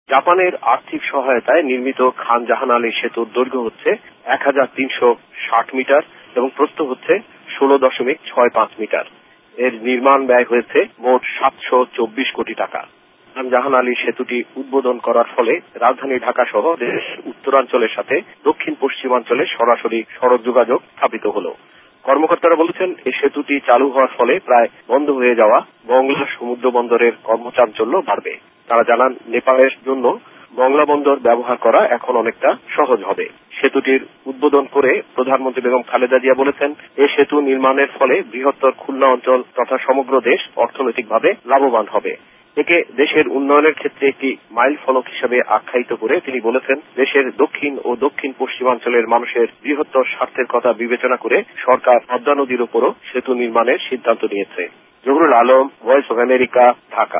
জাপানের আর্থিক সহায়তায় নির্মিত খান জাহান আলী সেতুর দৈর্ঘ্য হচ্ছে ১৩৬০ মিটার এবং প্রস্থ হচ্ছে ১৬.৬৫ মিটার। এর নির্মাণ ব্যয় হয়েছে মোট ৭২৪ কোটি টাকা। খান জাহান আলী সেতুটি উদ্বোধন করার ফলে রাজধানী ঢাকা সহ দেশের উত্তরাঞ্চলের সাথে দক্ষিণ পশ্চিমাঞ্চলে সরাসরি সড়ক যোগাযোগ স্থাপিত হল। কর্মকর্তারা বলেছেন, এই সেতুটি চালু হওয়ার ফলে প্রায় বন্ধ হয়ে যাওয়া মংলা সমুদ্র বন্দরের কর্মচাঞ্চল্য বাড়বে। তারা জানান, নেপালের জন্য মংলা বন্দর ব্যবহার করা এখন অনেকটা সহজ হবে। সেতুটির উদ্বোধন করে প্রধানমন্ত্রী বেগম খালেদা জিয়া বলেছেন, এই সেতু নির্মাণের ফলে বৃহত্তর খুলনা অঞ্চল তথা সমগ্র দেশ অর্থনৈতিকভাবে লাভবান হবে। একে দেশের উন্নয়নের ক্ষেত্রে একটি মাইল ফলক হিসেবে আখ্যায়িত করে তিনি বলেছেন, দেশের দক্ষিণ ও দক্ষিণ পশ্চিমাঞ্চলের মানুষের বৃহত্তর স্বার্থের কথা বিবেচনা করে সরকার পদ্মা নদীর উপরও সেতু নির্মাণের সিদ্ধান্ত নিয়েছে। Zahurul Alam, Voice of America, Dhaka.